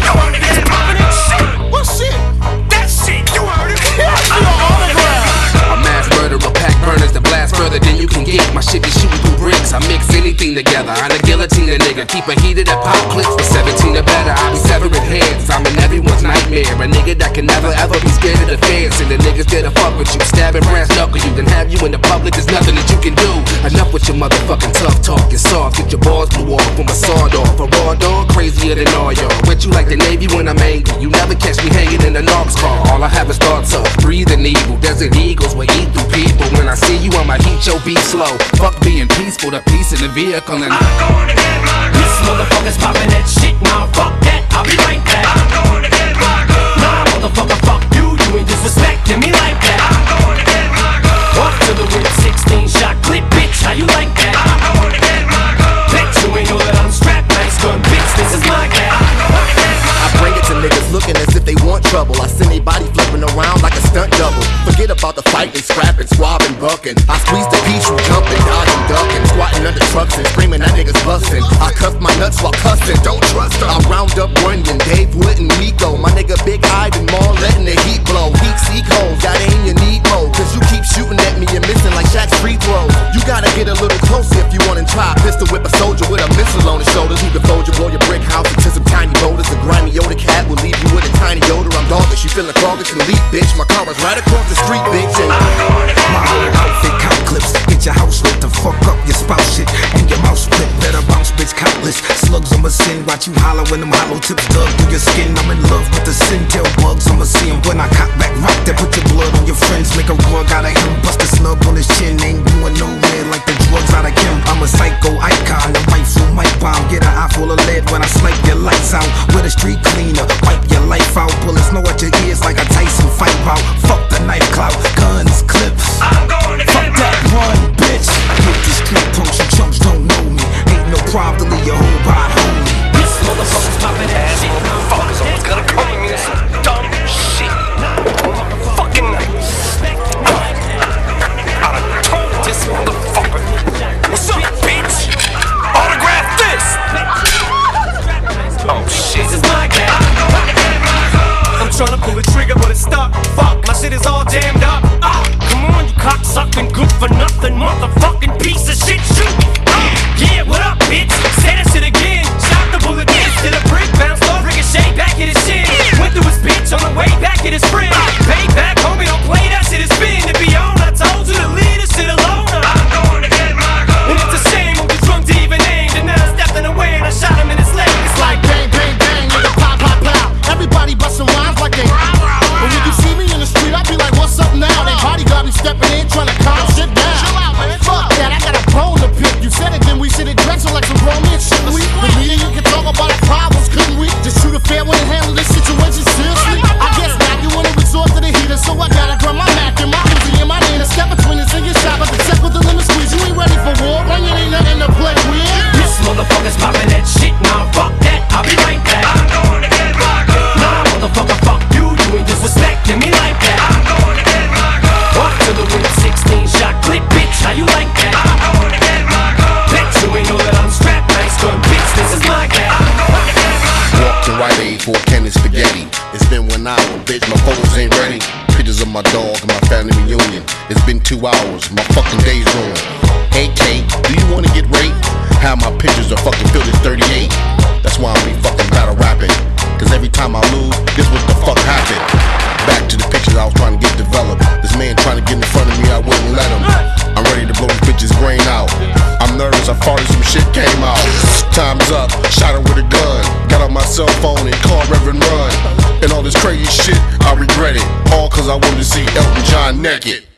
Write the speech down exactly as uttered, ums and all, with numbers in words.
You wanna get poppin' that shit? What shit? That shit, you heard it. A mass murderer, pack burners to blast further than you can get. My shit be shooting through bricks. I mix anything together. I'm a guillotine a nigga. Keep a heated at pop clips for seventeen or better. I be severing heads. I'm in everyone's nightmare. A nigga that can never ever be scared of the feds. And the niggas there to fuck with you. Stabbing brass knuckle you. Then have you in the public. There's nothing that you can do. Enough with your motherfucking tough talk. You're soft. Get your balls blew off from a sawed off. A raw dog crazier than all y'all. Wet you like the Navy when I'm angry. You never catch me hanging in the Knox car. All I have is thoughts of breathing evil. Desert eagles will eat through people. When I see you, I'ma heat your beat slow. Fuck being peaceful, the peace in the vehicle and I'm going to get locked up. This motherfucker's popping that shit. Nah, fuck that, I'll be right back. I'm going to get locked up. Nah, motherfucker, fuck you. You ain't disrespecting me like that. I'm going to get locked up. Walk to the whip, sixteen shot clip, bitch. How you like that? I'm going to get locked up. Bet you ain't know that I'm strapped. Nice gun, bitch. This is my cat. I'm going to get locked up. I bring it to niggas looking as if they want trouble. I send they body flipping around like a stunt double. Forget about the fighting, scrapping, squabbing, bucking. I squeeze the piece, you jumping, dodging, ducking, squatting under trucks and screaming that niggas busting. I cuff my nuts while cussing, don't trust them. I round up Runyon, Dave Wood and Miko. My nigga Big Ivan Maul letting the heat blow. Heat seek holes, that ain't your need mode. Cause you keep shooting at me and missing like Shaq's free throws. You gotta get a little closer if you wanna try. Pistol whip a soldier with a missile on his shoulders. Who can fold you, blow your brick house into some tiny boulders. A grimy Yoda cat will leave you with a tiny odor. I'm doggish, you feeling cloggish and elite, bitch. My car is right across the street, bitch. And my whole outfit count clips. Get your house lit to fuck up your spouse shit. And your mouth split, better bounce, bitch, countless. Slugs I'ma send, watch you hollow when them hollow tips dug through your skin. I'm in love with the sin, tell bugs I'ma see him when I cock back. Rock that, put your blood on your friends. Make a rug out of him, bust a snub on his chin. Ain't doing nowhere like the drugs out of him. I'm a psycho icon, a rifle mic bomb. Get an eye full of lead when I snipe your lights out. With a street cleaner, wipe your life out. Bullets know what your ears like a Tyson fight bout. Fuck the knife clout, guns, clips. I'm going to Fuck get that run, bitch. Hit the street punks, you chumps don't know me. Ain't no problem to leave your whole body holy. this motherfucker's popping that shit. Motherfuckers always gonna come at me with some dumb shit. Fucking I done told this motherfucker. What's up, bitch? Autograph this. Oh shit. This is my cat. I'm tryna pull the trigger, but it's stuck. Fuck, my shit is all jammed up. Ah, come on, you cocksucking, good for nothing, motherfucking piece of shit. Shoot. Ah, yeah, what up, bitch? Say that shit again. Shot the bullet, this to the brick, bounced off, ricochet back at his chin. Went through his bitch on the way back at his friend. Payback, homie, don't play that shit. It's been to be on. I told you to leave this shit alone. I'm going to get locked up. And it's a shame I'm too drunk to even aim. And now I stepped in the way and I shot him in his leg. It's like Bang, bang, bang, nigga, pop, pop, pow. Everybody bustin' rhymes like they. But when you see me in the street, I be like, what's up now? They bodyguard be stepping in, trying to calm shit down. Chill out, man. Fuck that, I got a bone to pick. You said it, then we should address it like some grown men, shouldn't we? The media, you can talk about our problems, couldn't we? Just shoot a fair one and handle this situation seriously. I guess now you wanna resort to the heater, so I gotta grab my Mac and my Uzi and my Nina. Step between us and get shot, but the check with the limit squeeze. You ain't ready for war, Runyon ain't nothing to play with. this motherfucker's popping that shit. Nah, fuck that, I'll be right back. I'm going to get locked up. Nah, motherfucker, fuck you. You ain't disrespecting me like that. I'm going to get locked up. Walk to the whip, sixteen shot clip, bitch. How you like that? I'm going to get locked up. Bet you ain't know that I'm strapped. Nice gun, bitch. This is my cat. I'm going to get locked up. Walk to Rite Aid for a can of spaghetti. It's been one hour, bitch, my photos ain't ready. Pictures of my dog and my family reunion. It's been two hours, my fucking day's ruined. Hey Kate, do you wanna get raped? How my pictures are fucking filled as thirty-eight. That's why I'm be fucking battle rapping. Cause every time I lose, this what the fuck happened. Back to the pictures I was trying to get developed. This man trying to get in front of me, I wouldn't let him. I'm ready to blow this bitch's brain out. I'm nervous, I farted, some shit came out. Time's up, shot her with a gun. Got on my cell phone and called Reverend Run. And all this crazy shit, I regret it. All cause I wanted to see Elton John naked.